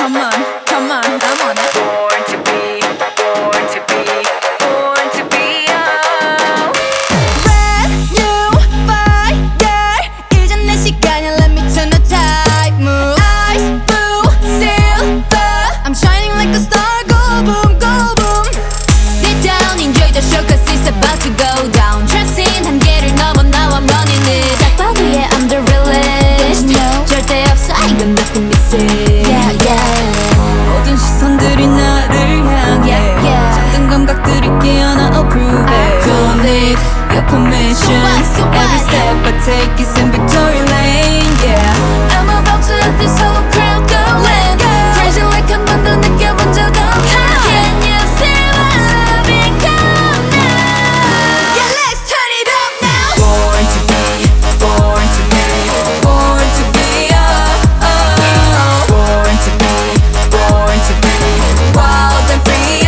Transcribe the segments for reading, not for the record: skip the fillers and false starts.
come on, come on, I'm on it. Born to be, born to be, born to be young. Brand new fire. 이젠 내 시간이야. Let me turn the tide. Move. Ice blue silver. I'm shining like a star. Go boom, go boom. Sit down, enjoy the show 'cause it's about to go down. Tracing 한계를 넘어 now I'm running it. 짝방 위에 I'm the realest. No. 절대 없어 이건 nothing missing. Yeah, yeah. 모든 시선들이 나를 향해. 작은 감각들이 깨어나 approve it. Don't need your permission. Every step I take is in victory lane. Yeah, I'm about to let this whole crowd go. Crazy like 한 번도 느껴본 적 없어. Can you see my loving come now? Yeah, let's turn it up now. Born to be, born to be, born to be young. Born to be, born to be, wild and free.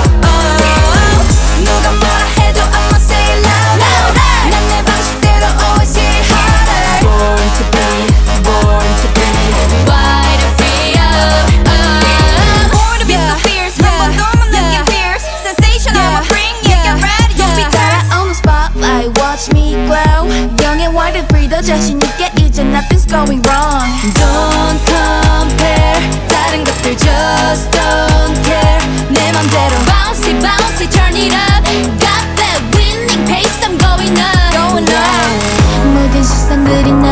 누가 뭐라 해도 I'ma say it louder. 난 내 방식대로 always hit harder. Born to be, born to be, Wild and free. Born to be so fierce. 한 번도 못 느낀 fears. Sensation I'ma bring you. Get ready, don't be tired. On the spotlight, watch me glow. Young and wild and free. 더 자신 있게 이제 nothing's going wrong. Don't compare. 다른 것들 just don't care. 내 맘대로 bouncy bouncy turn it up. Got that winning pace I'm going up. Going up. 모든 시선들이 나